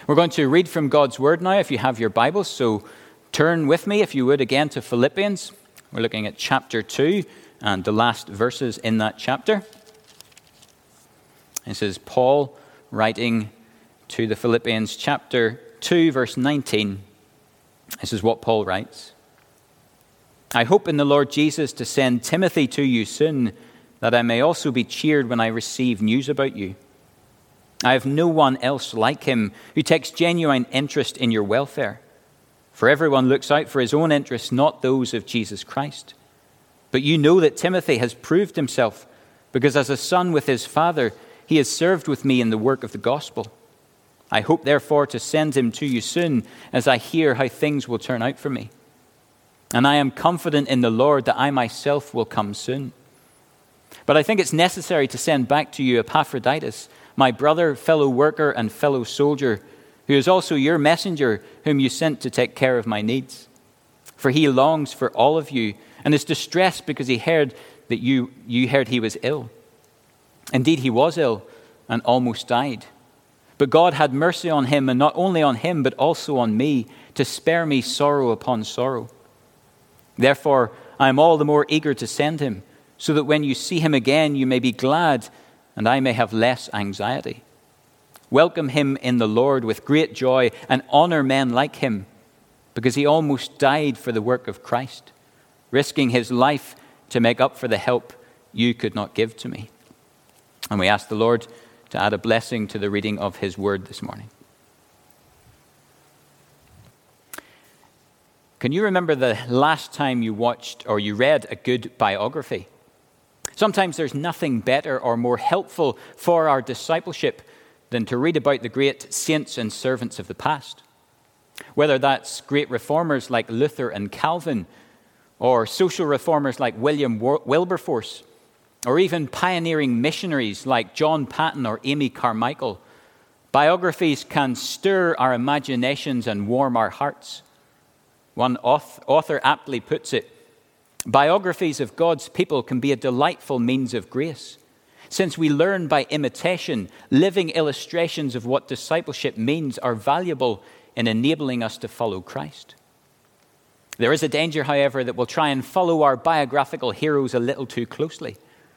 We're going to read from God's Word now, if you have your Bibles. So turn with me, if you would, again to Philippians. We're looking at chapter 2 and the last verses in that chapter. This is Paul writing to the Philippians, chapter 2, verse 19. This is what Paul writes. I hope in the Lord Jesus to send Timothy to you soon, that I may also be cheered when I receive news about you. I have no one else like him who takes genuine interest in your welfare. For everyone looks out for his own interests, not those of Jesus Christ. But you know that Timothy has proved himself, because as a son with his father, he has served with me in the work of the gospel. I hope, therefore, to send him to you soon, as I hear how things will turn out for me. And I am confident in the Lord that I myself will come soon. But I think it's necessary to send back to you Epaphroditus, my brother, fellow worker, and fellow soldier, who is also your messenger, whom you sent to take care of my needs. For he longs for all of you, and is distressed because he heard that you heard he was ill. Indeed, he was ill, and almost died. But God had mercy on him, and not only on him, but also on me, to spare me sorrow upon sorrow. Therefore, I am all the more eager to send him, so that when you see him again, you may be glad, and I may have less anxiety. Welcome him in the Lord with great joy, and honor men like him, because he almost died for the work of Christ, risking his life to make up for the help you could not give to me. And we ask the Lord to add a blessing to the reading of his word this morning. Can you remember the last time you watched or you read a good biography? Sometimes there's nothing better or more helpful for our discipleship than to read about the great saints and servants of the past. Whether that's great reformers like Luther and Calvin, or social reformers like William Wilberforce, or even pioneering missionaries like John Paton or Amy Carmichael, biographies can stir our imaginations and warm our hearts. One author aptly puts it, biographies of God's people can be a delightful means of grace, since we learn by imitation. Living illustrations of what discipleship means are valuable in enabling us to follow Christ. There is a danger, however, that we'll try and follow our biographical heroes a little too closely.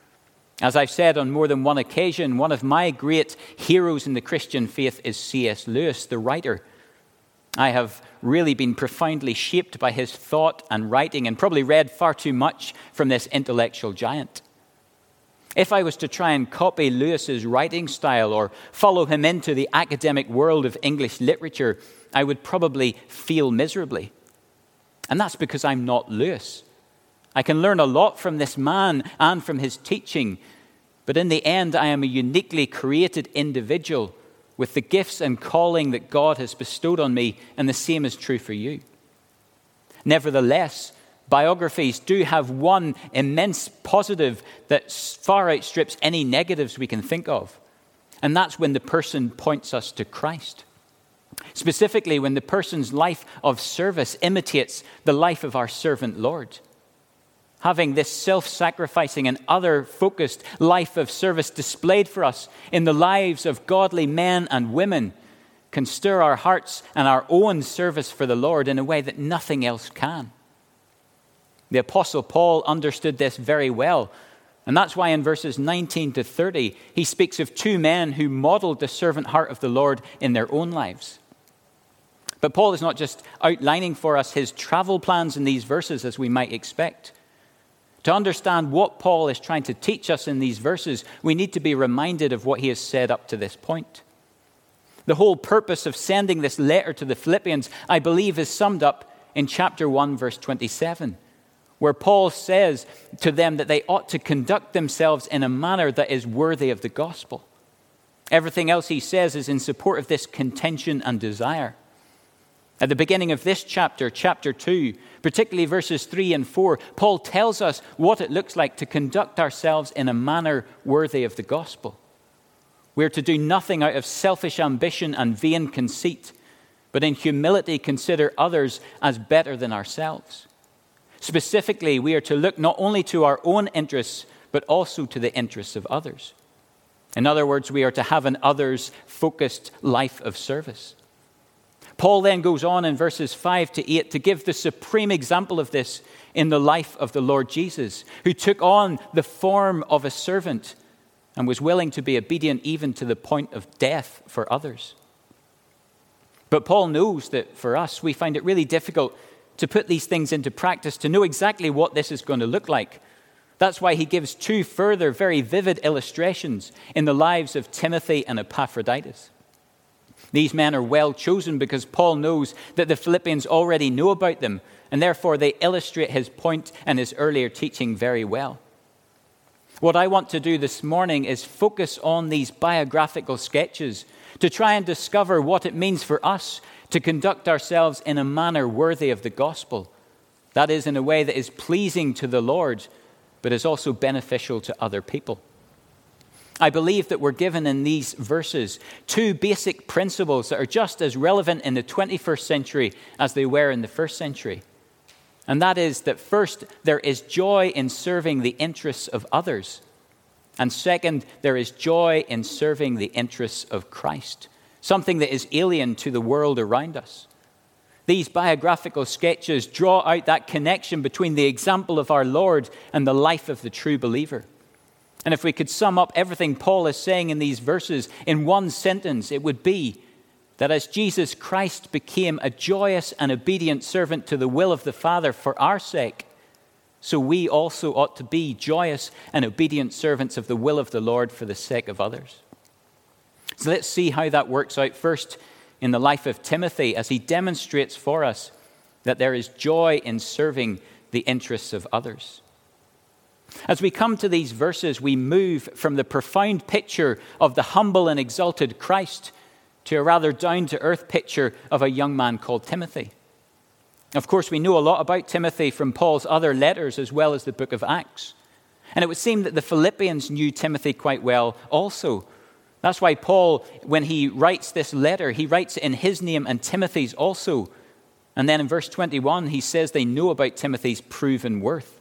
As I've said on more than one occasion, one of my great heroes in the Christian faith is C.S. Lewis, the writer. I have really been profoundly shaped by his thought and writing, and probably read far too much from this intellectual giant. If I was to try and copy Lewis's writing style or follow him into the academic world of English literature, I would probably fail miserably. And that's because I'm not Lewis. I can learn a lot from this man and from his teaching, but in the end, I am a uniquely created individual with the gifts and calling that God has bestowed on me, and the same is true for you. Nevertheless, biographies do have one immense positive that far outstrips any negatives we can think of, and that's when the person points us to Christ. Specifically, when the person's life of service imitates the life of our servant Lord. Having this self-sacrificing and other-focused life of service displayed for us in the lives of godly men and women can stir our hearts and our own service for the Lord in a way that nothing else can. The Apostle Paul understood this very well, and that's why in verses 19 to 30, he speaks of two men who modeled the servant heart of the Lord in their own lives. But Paul is not just outlining for us his travel plans in these verses as we might expect. To understand what Paul is trying to teach us in these verses, we need to be reminded of what he has said up to this point. The whole purpose of sending this letter to the Philippians, I believe, is summed up in chapter 1, verse 27, where Paul says to them that they ought to conduct themselves in a manner that is worthy of the gospel. Everything else he says is in support of this contention and desire. At the beginning of this chapter, chapter 2, particularly verses 3 and 4, Paul tells us what it looks like to conduct ourselves in a manner worthy of the gospel. We're to do nothing out of selfish ambition and vain conceit, but in humility consider others as better than ourselves. Specifically, we are to look not only to our own interests, but also to the interests of others. In other words, we are to have an others-focused life of service. Paul then goes on in verses 5 to 8 to give the supreme example of this in the life of the Lord Jesus, who took on the form of a servant and was willing to be obedient even to the point of death for others. But Paul knows that for us, we find it really difficult to put these things into practice, to know exactly what this is going to look like. That's why he gives two further very vivid illustrations in the lives of Timothy and Epaphroditus. These men are well chosen because Paul knows that the Philippians already know about them, and therefore they illustrate his point and his earlier teaching very well. What I want to do this morning is focus on these biographical sketches to try and discover what it means for us to conduct ourselves in a manner worthy of the gospel. That is, in a way that is pleasing to the Lord, but is also beneficial to other people. I believe that we're given in these verses two basic principles that are just as relevant in the 21st century as they were in the first century. And that is that first, there is joy in serving the interests of others. And second, there is joy in serving the interests of Christ, something that is alien to the world around us. These biographical sketches draw out that connection between the example of our Lord and the life of the true believer. And if we could sum up everything Paul is saying in these verses in one sentence, it would be that as Jesus Christ became a joyous and obedient servant to the will of the Father for our sake, so we also ought to be joyous and obedient servants of the will of the Lord for the sake of others. So let's see how that works out first in the life of Timothy as he demonstrates for us that there is joy in serving the interests of others. As we come to these verses, we move from the profound picture of the humble and exalted Christ to a rather down-to-earth picture of a young man called Timothy. Of course, we know a lot about Timothy from Paul's other letters as well as the book of Acts. And it would seem that the Philippians knew Timothy quite well also. That's why Paul, when he writes this letter, he writes it in his name and Timothy's also. And then in verse 21, he says they know about Timothy's proven worth.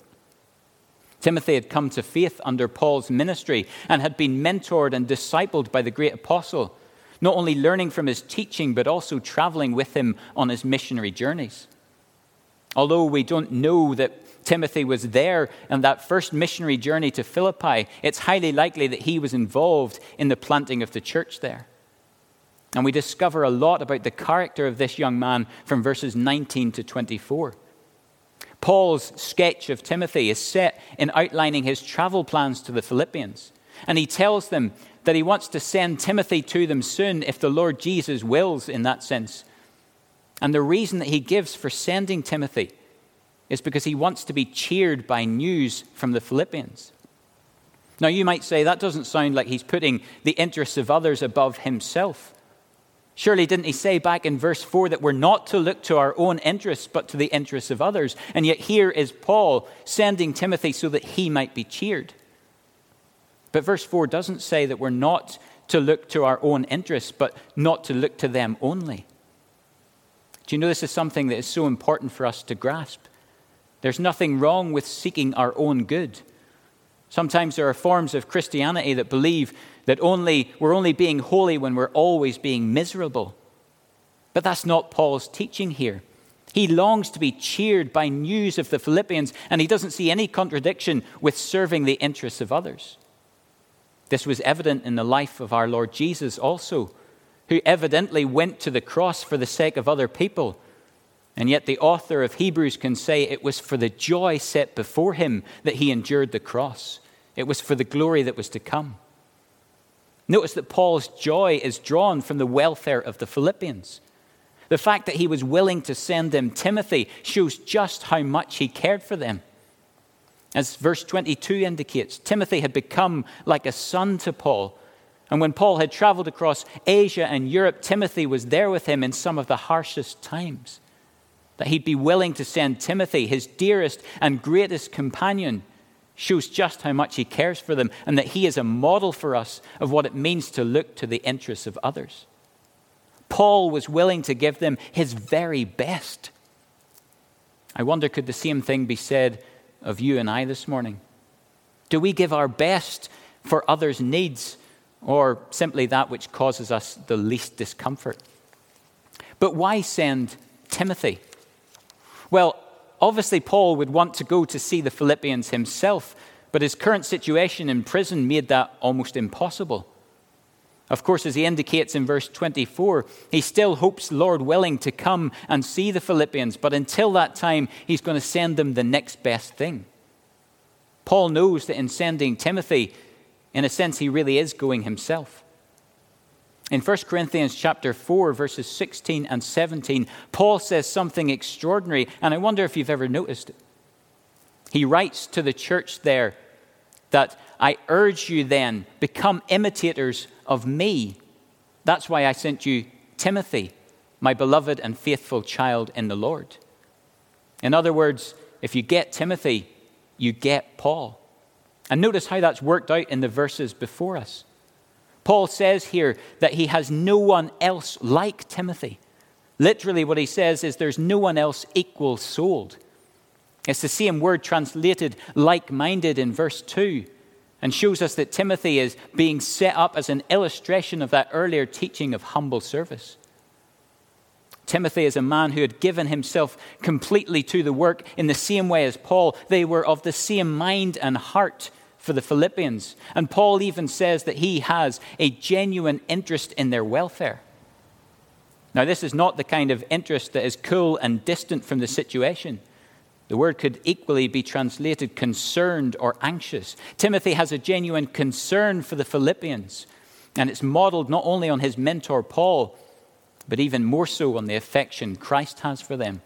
Timothy had come to faith under Paul's ministry and had been mentored and discipled by the great apostle, not only learning from his teaching, but also traveling with him on his missionary journeys. Although we don't know that Timothy was there on that first missionary journey to Philippi, it's highly likely that he was involved in the planting of the church there. And we discover a lot about the character of this young man from verses 19 to 24. Paul's sketch of Timothy is set in outlining his travel plans to the Philippians. And he tells them that he wants to send Timothy to them soon if the Lord Jesus wills in that sense. And the reason that he gives for sending Timothy is because he wants to be cheered by news from the Philippians. Now you might say that doesn't sound like he's putting the interests of others above himself. Surely didn't he say back in verse 4 that we're not to look to our own interests but to the interests of others? And yet here is Paul sending Timothy so that he might be cheered. But verse 4 doesn't say that we're not to look to our own interests but not to look to them only. Do you know this is something that is so important for us to grasp? There's nothing wrong with seeking our own good. Sometimes there are forms of Christianity that believe that we're only being holy when we're always being miserable. But that's not Paul's teaching here. He longs to be cheered by news of the Philippians, and he doesn't see any contradiction with serving the interests of others. This was evident in the life of our Lord Jesus also, who evidently went to the cross for the sake of other people. And yet the author of Hebrews can say it was for the joy set before him that he endured the cross. It was for the glory that was to come. Notice that Paul's joy is drawn from the welfare of the Philippians. The fact that he was willing to send them Timothy shows just how much he cared for them. As verse 22 indicates, Timothy had become like a son to Paul. And when Paul had traveled across Asia and Europe, Timothy was there with him in some of the harshest times. That he'd be willing to send Timothy, his dearest and greatest companion, shows just how much he cares for them and that he is a model for us of what it means to look to the interests of others. Paul was willing to give them his very best. I wonder, could the same thing be said of you and I this morning? Do we give our best for others' needs or simply that which causes us the least discomfort? But why send Timothy? Well, obviously Paul would want to go to see the Philippians himself, but his current situation in prison made that almost impossible. Of course, as he indicates in verse 24, he still hopes, Lord willing, to come and see the Philippians, but until that time, he's going to send them the next best thing. Paul knows that in sending Timothy, in a sense, he really is going himself. In 1 Corinthians chapter 4, verses 16 and 17, Paul says something extraordinary, and I wonder if you've ever noticed it. He writes to the church there that, I urge you then, become imitators of me. That's why I sent you Timothy, my beloved and faithful child in the Lord. In other words, if you get Timothy, you get Paul. And notice how that's worked out in the verses before us. Paul says here that he has no one else like Timothy. Literally what he says is there's no one else equal-souled. It's the same word translated like-minded in verse 2 and shows us that Timothy is being set up as an illustration of that earlier teaching of humble service. Timothy is a man who had given himself completely to the work in the same way as Paul. They were of the same mind and heart for the Philippians. And Paul even says that he has a genuine interest in their welfare. Now, this is not the kind of interest that is cool and distant from the situation. The word could equally be translated concerned or anxious. Timothy has a genuine concern for the Philippians, and it's modeled not only on his mentor Paul, but even more so on the affection Christ has for them.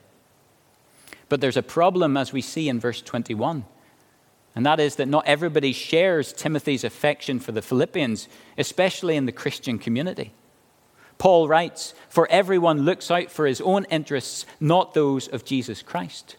But there's a problem, as we see in verse 21, and that is that not everybody shares Timothy's affection for the Philippians, especially in the Christian community. Paul writes, "For everyone looks out for his own interests, not those of Jesus Christ."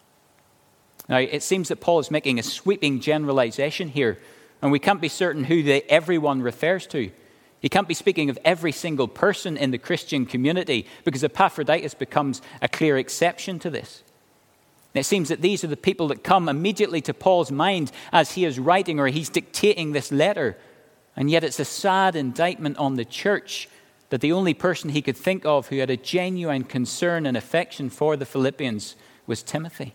Now, it seems that Paul is making a sweeping generalization here, and we can't be certain who the everyone refers to. He can't be speaking of every single person in the Christian community, because Epaphroditus becomes a clear exception to this. And it seems that these are the people that come immediately to Paul's mind as he is writing or he's dictating this letter. And yet it's a sad indictment on the church that the only person he could think of who had a genuine concern and affection for the Philippians was Timothy.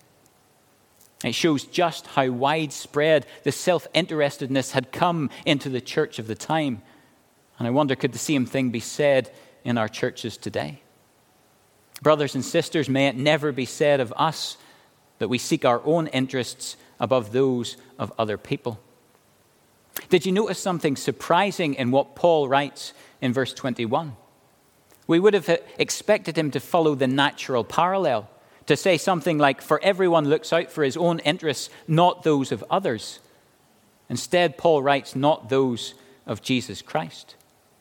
It shows just how widespread the self-interestedness had come into the church of the time. And I wonder, could the same thing be said in our churches today? Brothers and sisters, may it never be said of us that we seek our own interests above those of other people. Did you notice something surprising in what Paul writes in verse 21? We would have expected him to follow the natural parallel, to say something like, "For everyone looks out for his own interests, not those of others." Instead, Paul writes, "Not those of Jesus Christ."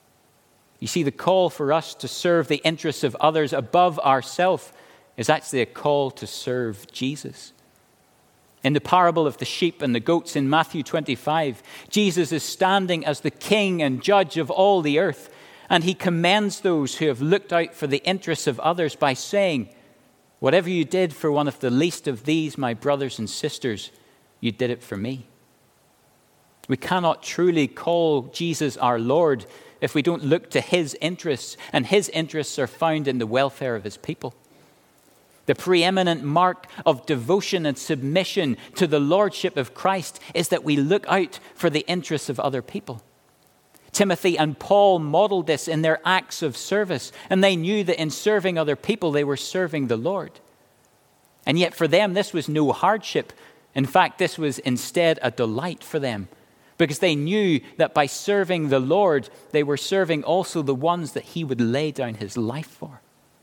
You see, the call for us to serve the interests of others above ourselves is actually a call to serve Jesus. In the parable of the sheep and the goats in Matthew 25, Jesus is standing as the king and judge of all the earth, and he commends those who have looked out for the interests of others by saying, "Whatever you did for one of the least of these, my brothers and sisters, you did it for me." We cannot truly call Jesus our Lord if we don't look to his interests, and his interests are found in the welfare of his people. The preeminent mark of devotion and submission to the lordship of Christ is that we look out for the interests of other people. Timothy and Paul modeled this in their acts of service, and they knew that in serving other people, they were serving the Lord. And yet for them, this was no hardship. In fact, this was instead a delight for them, because they knew that by serving the Lord, they were serving also the ones that he would lay down his life for.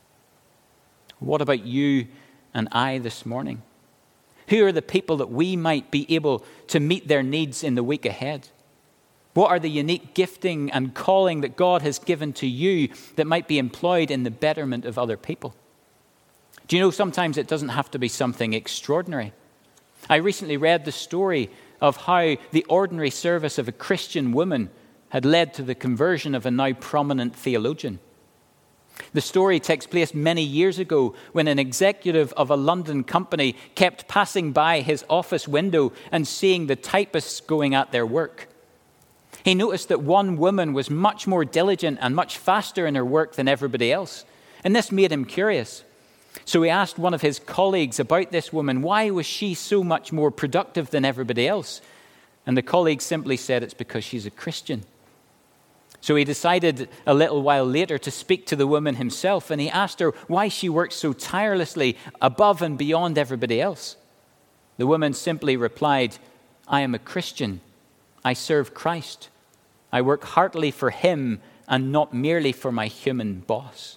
What about you and I this morning? Who are the people that we might be able to meet their needs in the week ahead? What are the unique gifting and calling that God has given to you that might be employed in the betterment of other people? Do you know, sometimes it doesn't have to be something extraordinary. I recently read the story of how the ordinary service of a Christian woman had led to the conversion of a now prominent theologian. The story takes place many years ago when an executive of a London company kept passing by his office window and seeing the typists going at their work. He noticed that one woman was much more diligent and much faster in her work than everybody else. And this made him curious. So he asked one of his colleagues about this woman, why was she so much more productive than everybody else? And the colleague simply said, it's because she's a Christian. So he decided a little while later to speak to the woman himself, and he asked her why she worked so tirelessly above and beyond everybody else. The woman simply replied, I am a Christian. I serve Christ. I work heartily for him and not merely for my human boss.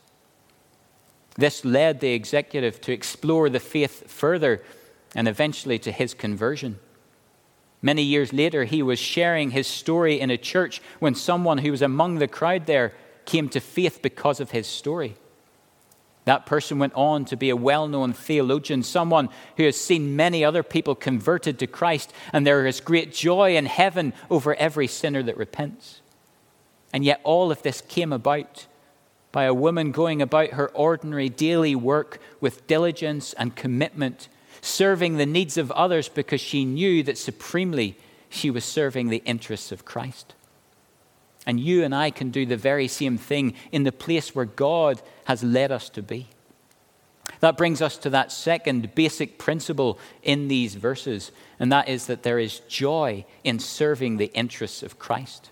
This led the executive to explore the faith further and eventually to his conversion. Many years later, he was sharing his story in a church when someone who was among the crowd there came to faith because of his story. That person went on to be a well-known theologian, someone who has seen many other people converted to Christ, and there is great joy in heaven over every sinner that repents. And yet all of this came about by a woman going about her ordinary daily work with diligence and commitment, serving the needs of others because she knew that supremely she was serving the interests of Christ. And you and I can do the very same thing in the place where God has led us to be. That brings us to that second basic principle in these verses, and that is that there is joy in serving the interests of Christ.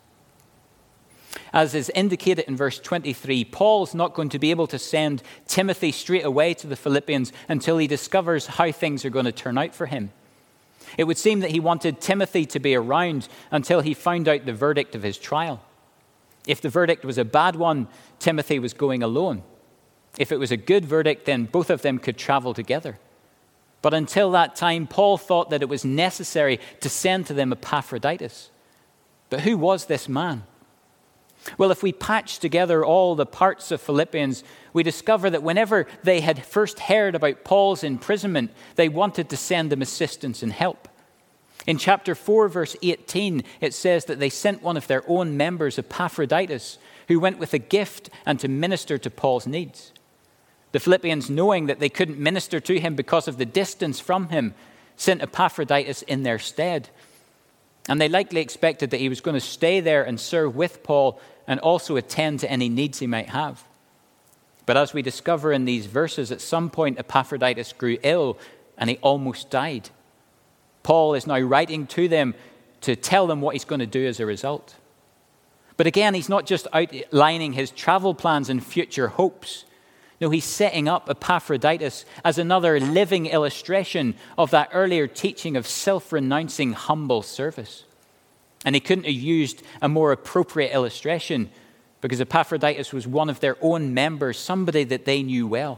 As is indicated in verse 23, Paul's not going to be able to send Timothy straight away to the Philippians until he discovers how things are going to turn out for him. It would seem that he wanted Timothy to be around until he found out the verdict of his trial. If the verdict was a bad one, Timothy was going alone. If it was a good verdict, then both of them could travel together. But until that time, Paul thought that it was necessary to send to them Epaphroditus. But who was this man? Well, if we patch together all the parts of Philippians, we discover that whenever they had first heard about Paul's imprisonment, they wanted to send him assistance and help. In chapter 4, verse 18, it says that they sent one of their own members, Epaphroditus, who went with a gift and to minister to Paul's needs. The Philippians, knowing that they couldn't minister to him because of the distance from him, sent Epaphroditus in their stead. And they likely expected that he was going to stay there and serve with Paul and also attend to any needs he might have. But as we discover in these verses, at some point Epaphroditus grew ill and he almost died. Paul is now writing to them to tell them what he's going to do as a result. But again, he's not just outlining his travel plans and future hopes. No, he's setting up Epaphroditus as another living illustration of that earlier teaching of self-renouncing, humble service. And he couldn't have used a more appropriate illustration because Epaphroditus was one of their own members, somebody that they knew well.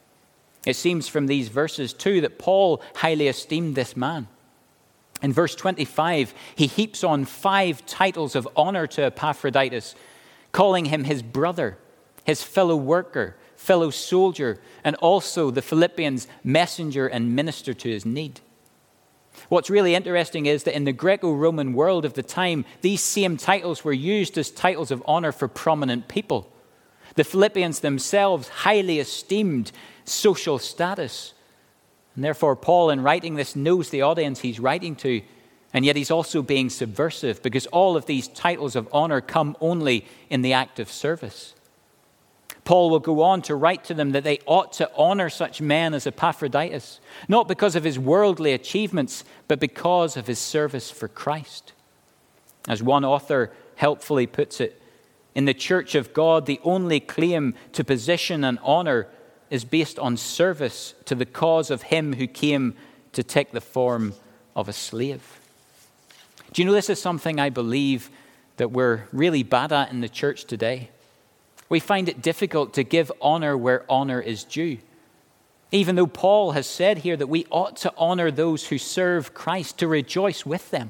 It seems from these verses too that Paul highly esteemed this man. In verse 25, he heaps on 5 titles of honor to Epaphroditus, calling him his brother, his fellow worker, fellow soldier, and also the Philippians' messenger and minister to his need. What's really interesting is that in the Greco-Roman world of the time, these same titles were used as titles of honor for prominent people. The Philippians themselves highly esteemed social status. And therefore, Paul, in writing this, knows the audience he's writing to, and yet he's also being subversive because all of these titles of honor come only in the act of service. Paul will go on to write to them that they ought to honor such men as Epaphroditus, not because of his worldly achievements, but because of his service for Christ. As one author helpfully puts it, in the church of God, the only claim to position and honor is based on service to the cause of him who came to take the form of a slave. Do you know this is something I believe that we're really bad at in the church today? We find it difficult to give honor where honor is due. Even though Paul has said here that we ought to honor those who serve Christ, to rejoice with them.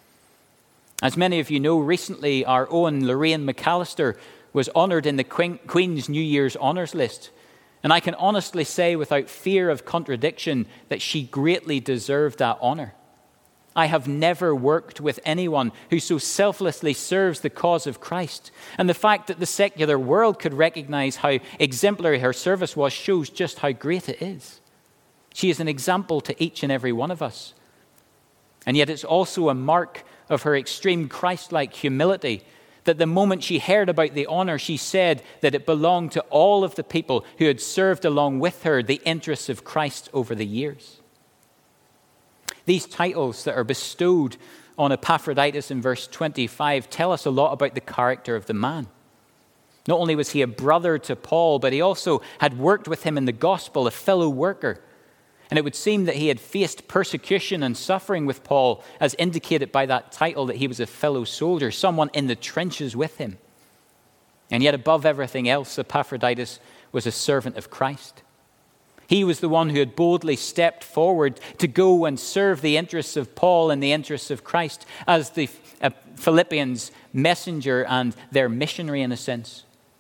As many of you know, recently our own Lorraine McAllister was honored in the Queen's New Year's Honours List. And I can honestly say without fear of contradiction that she greatly deserved that honor. I have never worked with anyone who so selflessly serves the cause of Christ. And the fact that the secular world could recognize how exemplary her service was shows just how great it is. She is an example to each and every one of us. And yet it's also a mark of her extreme Christ-like humility that the moment she heard about the honor, she said that it belonged to all of the people who had served along with her the interests of Christ over the years. These titles that are bestowed on Epaphroditus in verse 25 tell us a lot about the character of the man. Not only was he a brother to Paul, but he also had worked with him in the gospel, a fellow worker. And it would seem that he had faced persecution and suffering with Paul, as indicated by that title that he was a fellow soldier, someone in the trenches with him. And yet above everything else, Epaphroditus was a servant of Christ. He was the one who had boldly stepped forward to go and serve the interests of Paul and the interests of Christ as the Philippians' messenger and their missionary in a sense.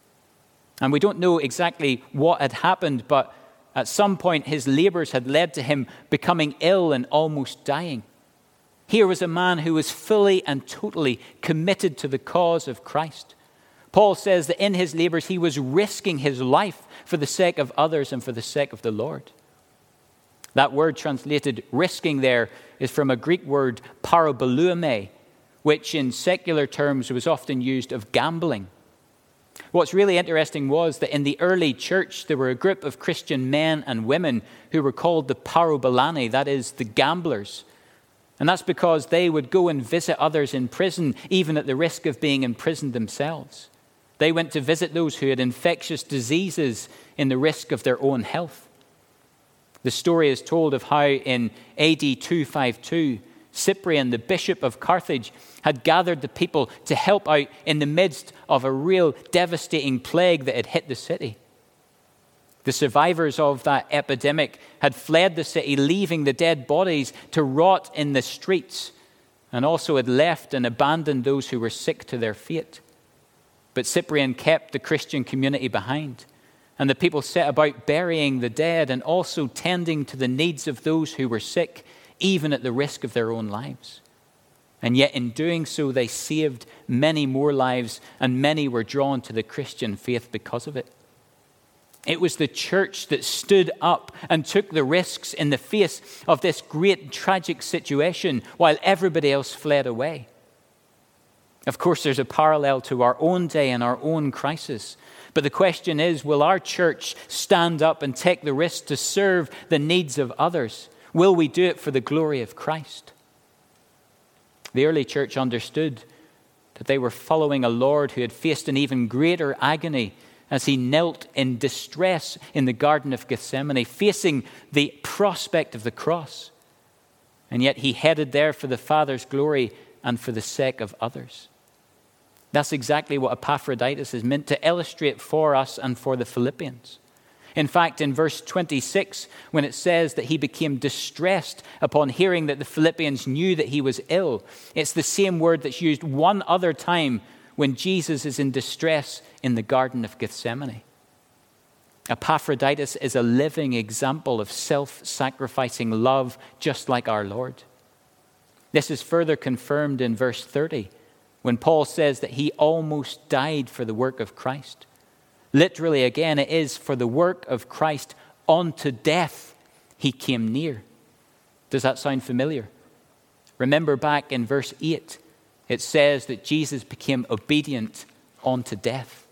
And we don't know exactly what had happened, but at some point his labors had led to him becoming ill and almost dying. Here was a man who was fully and totally committed to the cause of Christ. Paul says that in his labors he was risking his life for the sake of others and for the sake of the Lord. That word translated risking there is from a Greek word paraboleuomai, which in secular terms was often used of gambling. What's really interesting was that in the early church there were a group of Christian men and women who were called the parabolani, that is, the gamblers. And that's because they would go and visit others in prison, even at the risk of being imprisoned themselves. They went to visit those who had infectious diseases in the risk of their own health. The story is told of how in AD 252, Cyprian, the bishop of Carthage, had gathered the people to help out in the midst of a real devastating plague that had hit the city. The survivors of that epidemic had fled the city, leaving the dead bodies to rot in the streets, and also had left and abandoned those who were sick to their fate. But Cyprian kept the Christian community behind, and the people set about burying the dead and also tending to the needs of those who were sick, even at the risk of their own lives. And yet in doing so, they saved many more lives, and many were drawn to the Christian faith because of it. It was the church that stood up and took the risks in the face of this great tragic situation while everybody else fled away. Of course, there's a parallel to our own day and our own crisis. But the question is, will our church stand up and take the risk to serve the needs of others? Will we do it for the glory of Christ? The early church understood that they were following a Lord who had faced an even greater agony as he knelt in distress in the Garden of Gethsemane, facing the prospect of the cross. And yet he headed there for the Father's glory and for the sake of others. That's exactly what Epaphroditus is meant to illustrate for us and for the Philippians. In fact, in verse 26, when it says that he became distressed upon hearing that the Philippians knew that he was ill, it's the same word that's used one other time when Jesus is in distress in the Garden of Gethsemane. Epaphroditus is a living example of self-sacrificing love, just like our Lord. This is further confirmed in verse 30, when Paul says that he almost died for the work of Christ. Literally, again, it is for the work of Christ unto death he came near. Does that sound familiar? Remember back in verse 8, it says that Jesus became obedient unto death.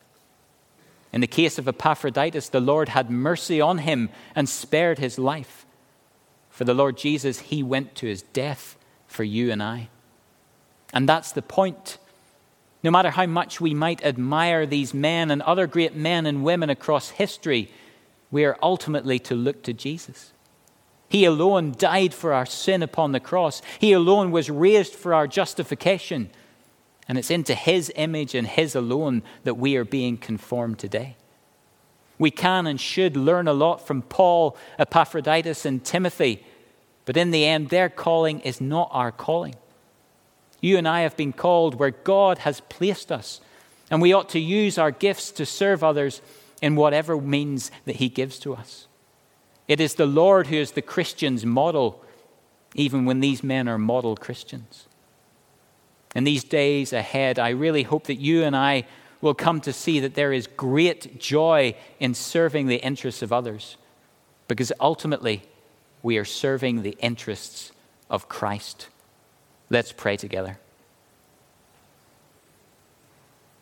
In the case of Epaphroditus, the Lord had mercy on him and spared his life. For the Lord Jesus, he went to his death for you and I. And that's the point. No matter how much we might admire these men and other great men and women across history, we are ultimately to look to Jesus. He alone died for our sin upon the cross. He alone was raised for our justification. And it's into his image and his alone that we are being conformed today. We can and should learn a lot from Paul, Epaphroditus, and Timothy. But in the end, their calling is not our calling. You and I have been called where God has placed us, and we ought to use our gifts to serve others in whatever means that he gives to us. It is the Lord who is the Christian's model, even when these men are model Christians. In these days ahead, I really hope that you and I will come to see that there is great joy in serving the interests of others, because ultimately we are serving the interests of Christ. Let's pray together.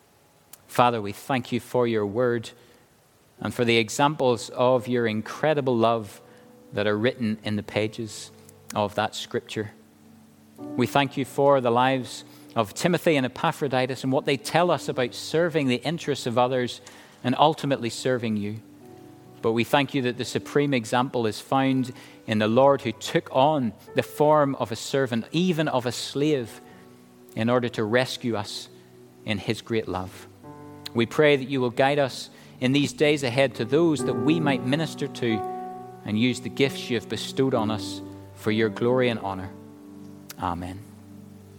Father, we thank you for your word and for the examples of your incredible love that are written in the pages of that scripture. We thank you for the lives of Timothy and Epaphroditus and what they tell us about serving the interests of others and ultimately serving you. But we thank you that the supreme example is found in the Lord, who took on the form of a servant, even of a slave, in order to rescue us in his great love. We pray that you will guide us in these days ahead to those that we might minister to and use the gifts you have bestowed on us for your glory and honor. Amen.